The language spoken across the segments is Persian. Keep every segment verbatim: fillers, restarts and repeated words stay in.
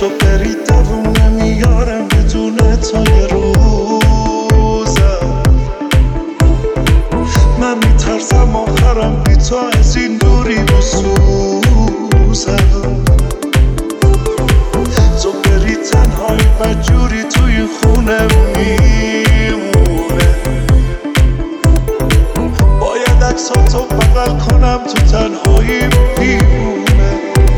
تو بری دووم نمیارم بدون تو یه روزم. من میترسم آخرم بی تو از این دوری بسوزم. تو بری تنهایی بدجوری توی این خونه میمونه. باید عکساتو بغل کنم تو تنهایی میمونه.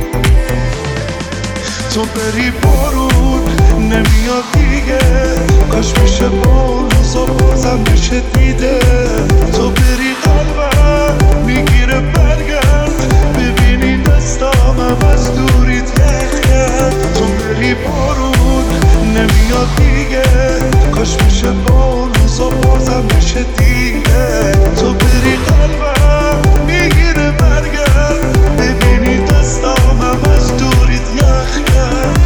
تو بری بارون نمیاد دیگه، کاش میشه با روزا بازم بشه دیده. تو بری قلبم میگیره برگرد، ببینی دستامم از دوریت یخ کرد. تو بری بارون نمیاد دیگه، کاش میشه با روزا بازم بشه دیده. تو بری قلبم میگیره برگرد، ببینی دستامم از دوریت یخ کرد.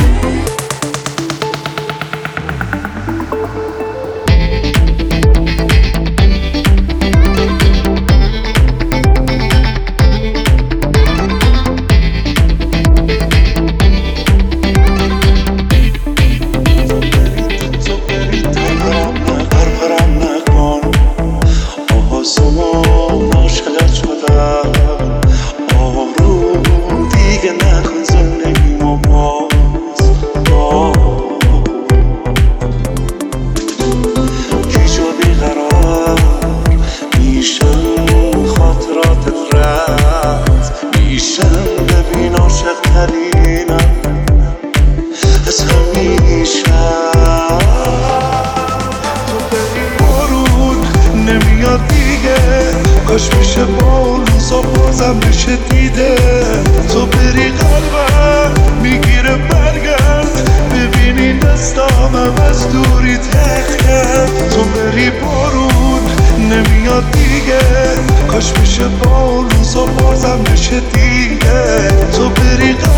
کاش میشه با روزا بازم بشه دیده. تو بری قلبم میگیره برگرد، ببینی دستامم از دوریت یخ کرد. تو بری بارون نمیاد دیگه، کاش میشه با روزا بازم بشه دیده. تو بری